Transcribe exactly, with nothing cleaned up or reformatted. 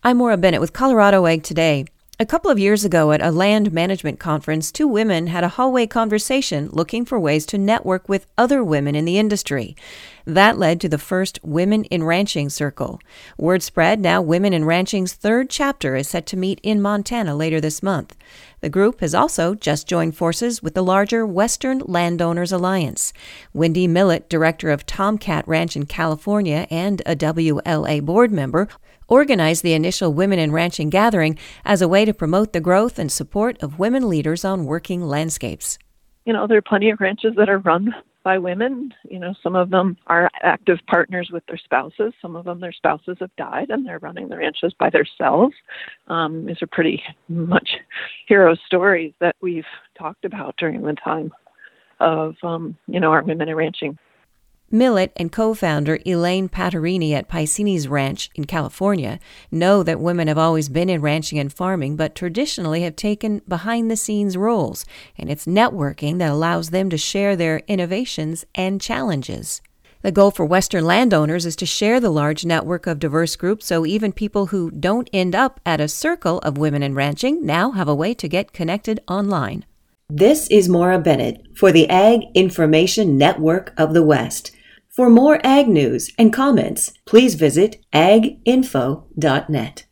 I'm Maura Bennett with Colorado Ag Today. A couple of years ago at a land management conference, two women had a hallway conversation looking for ways to network with other women in the industry. That led to the first Women in Ranching Circle. Word spread, now Women in Ranching's third chapter is set to meet in Montana later this month. The group has also just joined forces with the larger Western Landowners Alliance. Wendy Millett, director of Tomcat Ranch in California and a W L A board member, organized the initial Women in Ranching gathering as a way to promote the growth and support of women leaders on working landscapes. You know, there are plenty of ranches that are run by women. You know, some of them are active partners with their spouses. Some of them, their spouses have died and they're running the ranches by themselves. Um, these are pretty much hero stories that we've talked about during the time of, um, you know, our Women in Ranching. Millett and co-founder Elaine Paterini at Piscini's Ranch in California know that women have always been in ranching and farming, but traditionally have taken behind-the-scenes roles, and it's networking that allows them to share their innovations and challenges. The goal for Western landowners is to share the large network of diverse groups so even people who don't end up at a circle of Women in Ranching now have a way to get connected online. This is Maura Bennett for the Ag Information Network of the West. For more ag news and comments, please visit ag info dot net.